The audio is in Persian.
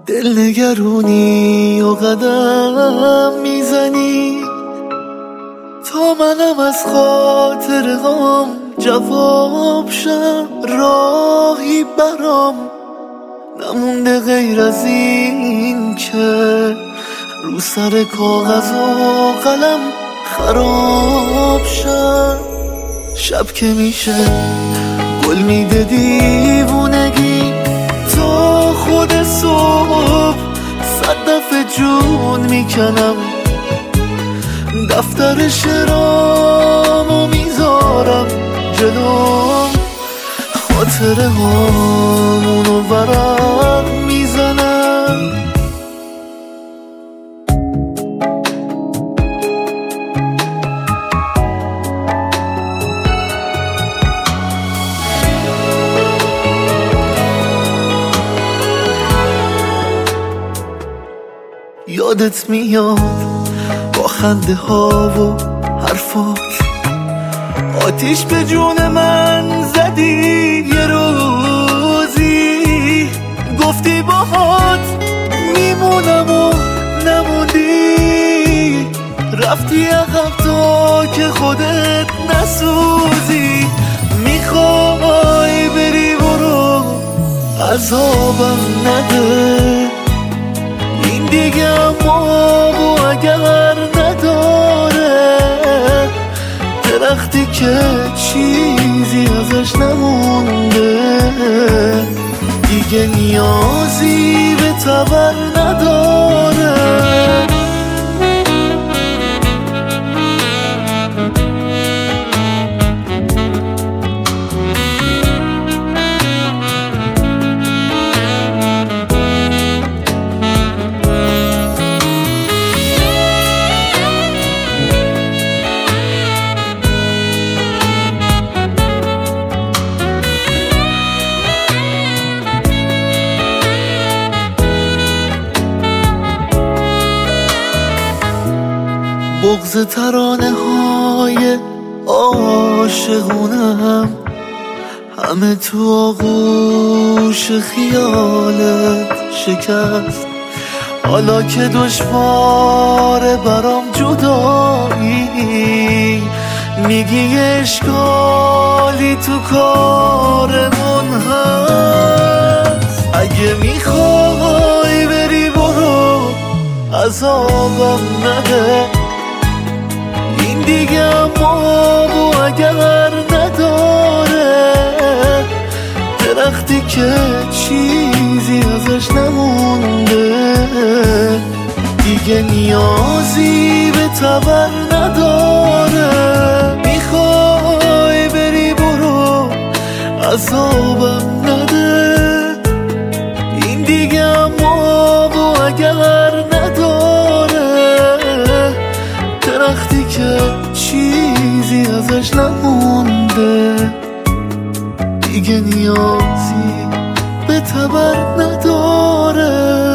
دلنگرونی و قدم میزنی تا منم از خاطر غم جواب شم. راهی برام نمونده غیر از این که رو سر کاغذ و قلم خراب شم. شب که میشه گل میده دیوونگی تا خود صبح 100 دفعه جون میکنم. دفتر شعرامو میذارم جلوم، خاطره هامونو ورق میزنم. یادت میاد با خنده ها و حرفات، آتیش به جون من زدی. یه روزی گفتی باهات میمونم و نموندی، رفتی عقب تا که خودت نسوزی. میخوای بری برو عذابم نده، این دیگه اما و اگر نداره. درختی که چیزی ازش نمونده دیگه نیازی به تبر نداره. بغض ترانه های عاشقونم همه تو آغوش خیالت شکست. حالا که دشواره برام جدایی، میگی اشکالی تو کارمون هست. اگه میخوای بری برو عذابم نده، این دیگه اما و اگر نداره. درختی که چیزی ازش نمونده دیگه نیازی به تبر نداره. میخوای بری برو عذابم نده، این دیگه اما و اگر نداره. درختی که چیزی ازش نمونده دیگه نیازی به تبر نداره.